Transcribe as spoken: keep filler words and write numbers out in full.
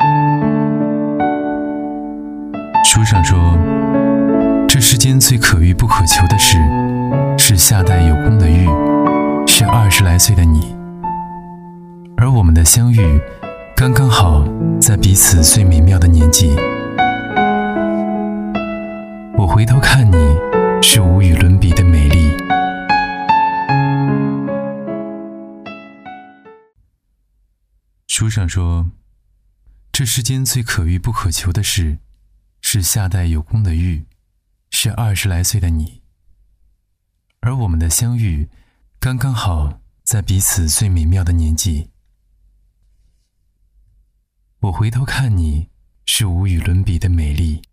书上说，这世间最可遇不可求的事，是夏代有功的玉，是二十来岁的你。而我们的相遇，刚刚好在彼此最美妙的年纪。我回头看你，是无与伦比的美丽。书上说，这世间最可遇不可求的事，是夏代有功的玉，是二十来岁的你。而我们的相遇，刚刚好在彼此最美妙的年纪。我回头看你，是无与伦比的美丽。